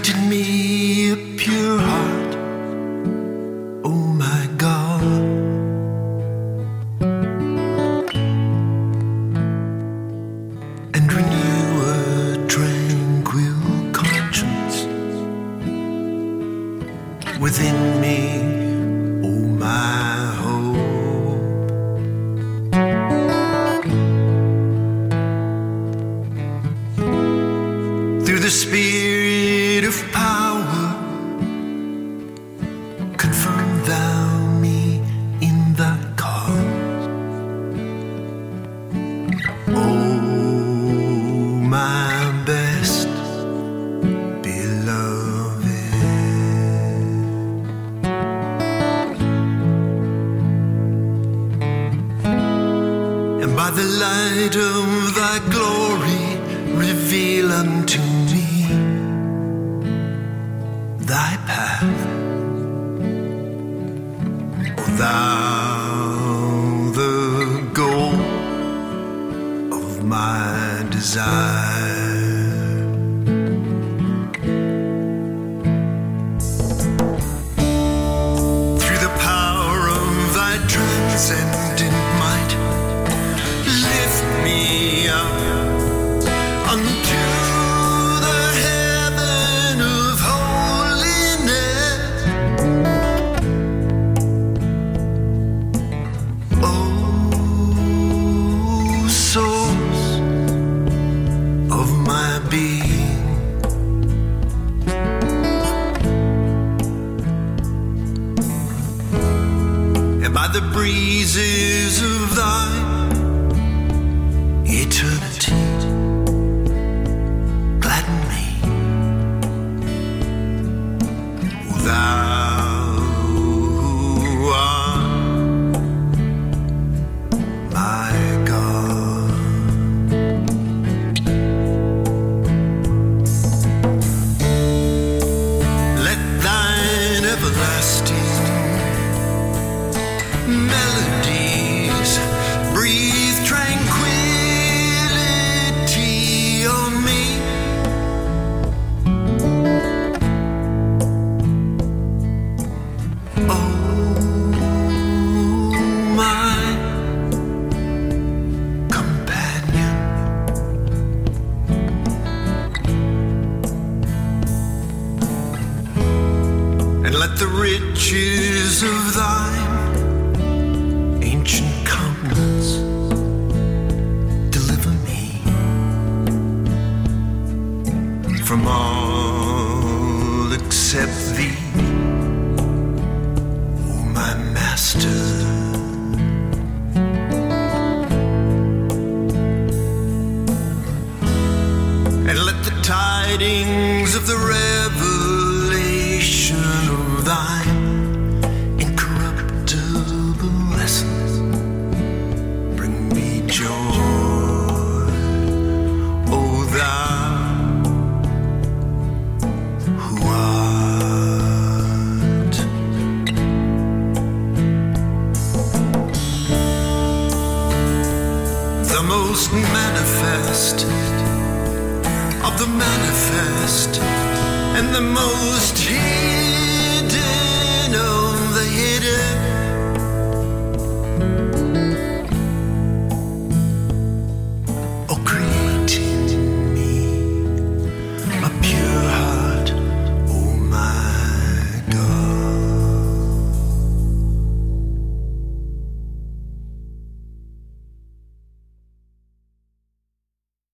granted me a pure heart, oh my God. And renew a tranquil conscience within me, oh my hope. Through the spirit of power, confirm thou me in thy cause. Oh, my best beloved. And by the light of thy glory, reveal unto me thy path, O thou the goal of my desire. Through the power of thy transcendent might, lift me up unto the heaven of holiness. Oh, source of my being, and by the breezes of thy eternity, gladden me, O thou who art my God. Let thine everlasting melodies breathe tranquility on me. Oh, my companion. And let the riches of thine ancient countenance deliver me from all except thee, O my master. And let the tidings of the revelation of thine incorruptible essence bring me joy, O thou who art the most manifest of the manifest, and the most